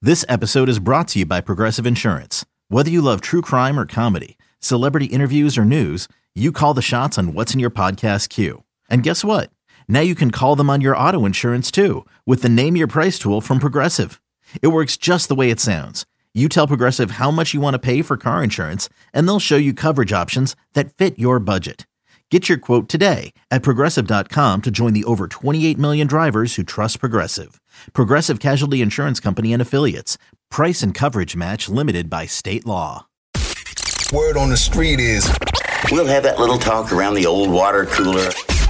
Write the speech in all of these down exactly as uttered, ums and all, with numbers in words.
This episode is brought to you by Progressive Insurance. Whether you love true crime or comedy, celebrity interviews or news, you call the shots on what's in your podcast queue. And guess what? Now you can call them on your auto insurance too with the Name Your Price tool from Progressive. It works just the way it sounds. You tell Progressive how much you want to pay for car insurance, and they'll show you coverage options that fit your budget. Get your quote today at Progressive dot com to join the over twenty-eight million drivers who trust Progressive. Progressive Casualty Insurance Company and Affiliates. Price and coverage match limited by state law. Word on the street is we'll have that little talk around the old water cooler.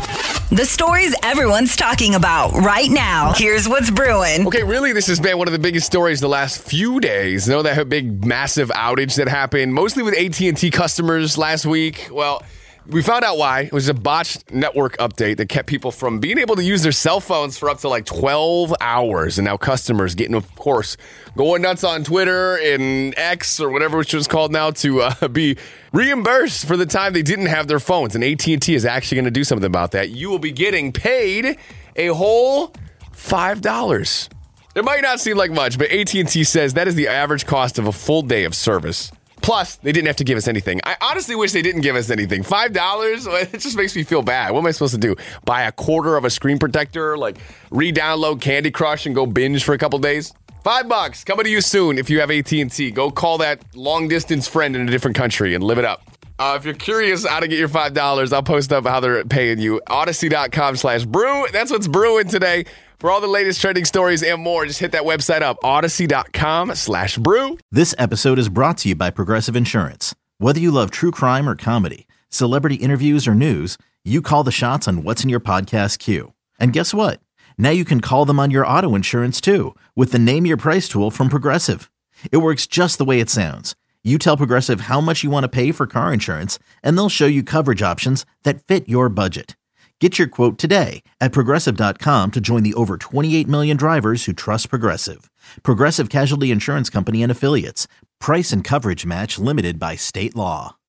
The stories everyone's talking about right now. Here's what's brewing. Okay, really, this has been one of the biggest stories the last few days. You know that big, massive outage that happened, mostly with A T and T customers last week? Well, we found out why. It was a botched network update that kept people from being able to use their cell phones for up to like twelve hours. And now customers getting, of course, going nuts on Twitter and X or whatever which was called now to uh, be reimbursed for the time they didn't have their phones. And A T and T is actually going to do something about that. You will be getting paid a whole five dollars. It might not seem like much, but A T and T says that is the average cost of a full day of service. Plus, they didn't have to give us anything. I honestly wish they didn't give us anything. five dollars? It just makes me feel bad. What am I supposed to do? Buy a quarter of a screen protector? Like, re-download Candy Crush and go binge for a couple days? Five bucks. Coming to you soon if you have A T and T. Go call that long-distance friend in a different country and live it up. Uh, if you're curious how to get your five dollars, I'll post up how they're paying you. Odyssey dot com slash brew. That's what's brewing today. For all the latest trending stories and more, just hit that website up, Odyssey dot com slash brew. This episode is brought to you by Progressive Insurance. Whether you love true crime or comedy, celebrity interviews or news, you call the shots on what's in your podcast queue. And guess what? Now you can call them on your auto insurance too with the Name Your Price tool from Progressive. It works just the way it sounds. You tell Progressive how much you want to pay for car insurance, and they'll show you coverage options that fit your budget. Get your quote today at Progressive dot com to join the over twenty-eight million drivers who trust Progressive. Progressive Casualty Insurance Company and Affiliates. Price and coverage match limited by state law.